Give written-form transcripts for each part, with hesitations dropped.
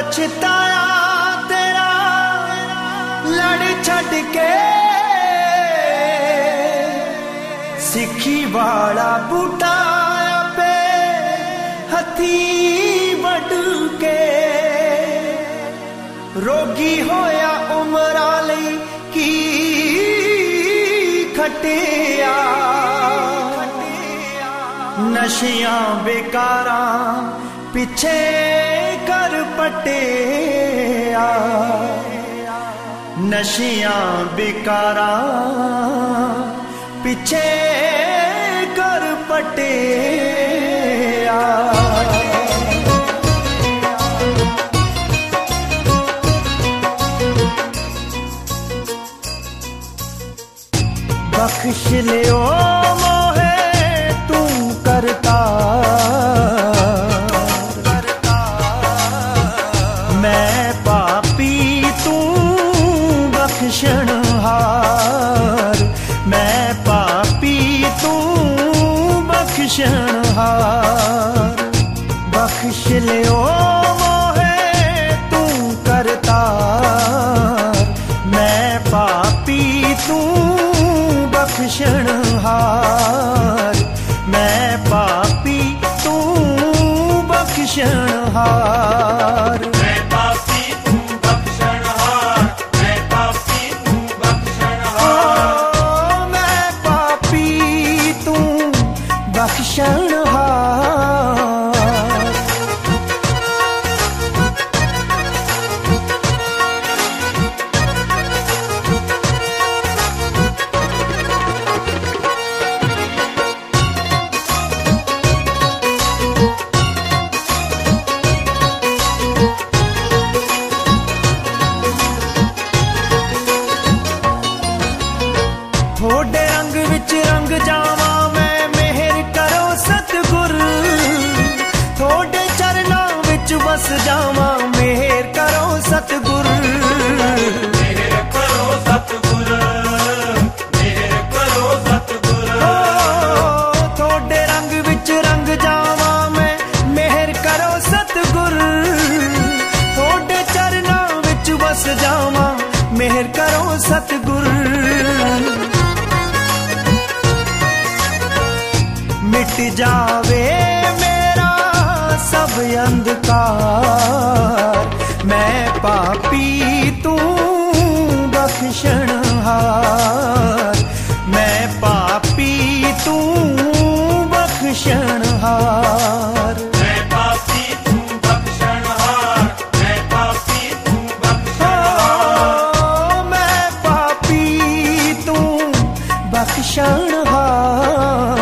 पछताया तेरा लड़ छड़ के सिक्खी वाला बूटा पे हथी वड के रोगी होया उमरा लई की खटिया नशियां बेकारा पिछे कर पटिया नशियां बेकारा पिछे कर पटिया बख्श लियो मोहे तू करता मैं पापी तू बख्शनहार मैं पापी तू बख्शनहार बख्श लियो मोहे तू करता मैं पापी तू बख्शनहार मैं पापी तू बख्शनहार मैं पापी तू बख्शनहार मैं पापी तू बख्शनहार मैं पापी तू बख्शनहार थोड़े रंग विच रंग जावा मैं मेहर करो सतगुर थोड़े चरना विच बस जावा मेहर करो सतगुर मेहर करो सतगुर मेहर करो सतगुर थोड़े रंग विच रंग जावा मैं मेहर करो सतगुर थोड़े चरना विच बस जावा मेहर करो सतगुर मिट जावे मेरा सब अंधकार मैं पापी तू बख्शनहार मैं पापी तू बख्शनहार मैं पापी तू बख्शनहार मैं पापी तू बख्शनहार मैं पापी तू बख्शनहार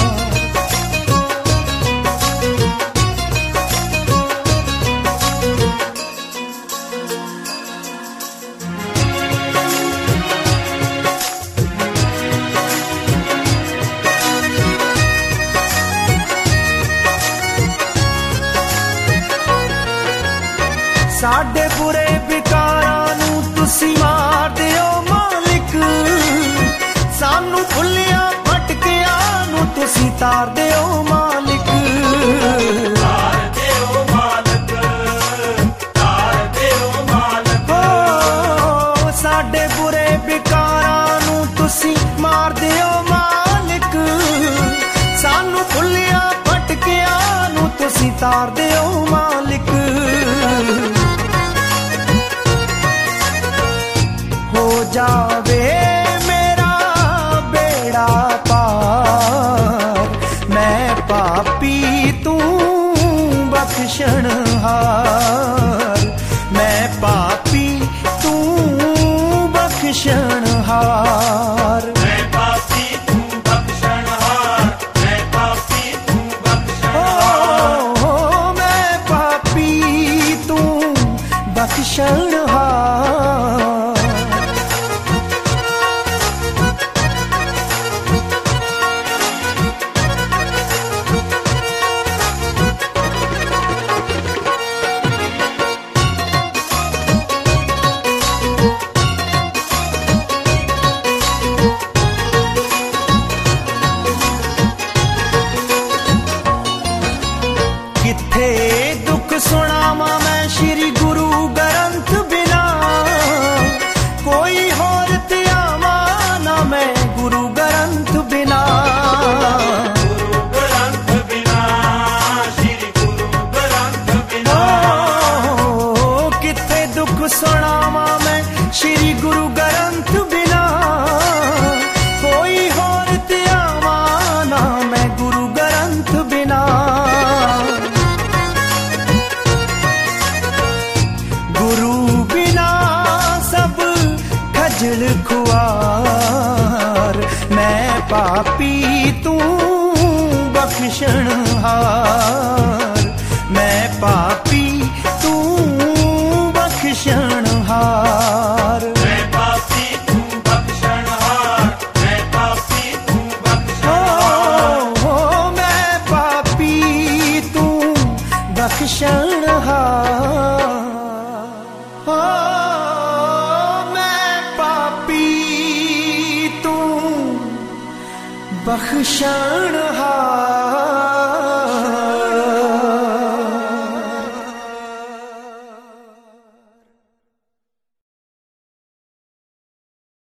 साडे बुरे विकारां नूं तुसी मार दिओ मालिक सानू भुलियां भटकियां नूं तुसी तार दिओ मालिक तार देओ मालक तार देओ मालक हो साडे बुरे विकारां नूं तुसी मार दिओ मालिक सानू भुलियां भटकियां नूं तुसी तार दिओ मालिक हो जावे मेरा बेड़ा पार मैं पापी तू बख्शनहार मैं पापी तू बख्शनहार मैं पापी तू बख्शनहार मैं पापी तू बख्शनहार मैं पापी तू बख्शनहार किथे दुख सुनावा मैं श्री गुरु ग्रंथ बिना, कोई होर त्यावा ना मैं गुरु ग्रंथ बिना। गुरु ग्रंथ बिना, श्री गुरु ग्रंथ बिना। किथे दुख सुनावा मैं श्री गुरु ग्रंथ बिना, कोई होर त्यावा ना मैं गुरु ग्रंथ बिना। गुरु बिना सब खजल खुआर, मैं पापी तू बख्शनहार, मैं पापी तू बख्शनहार। मैं पापी तू बख्शनहार, मैं पापी तू बख्शनहार। ओ मैं पापी तू बख्शनहार, ओ मैं पापी तू बख्शनहार।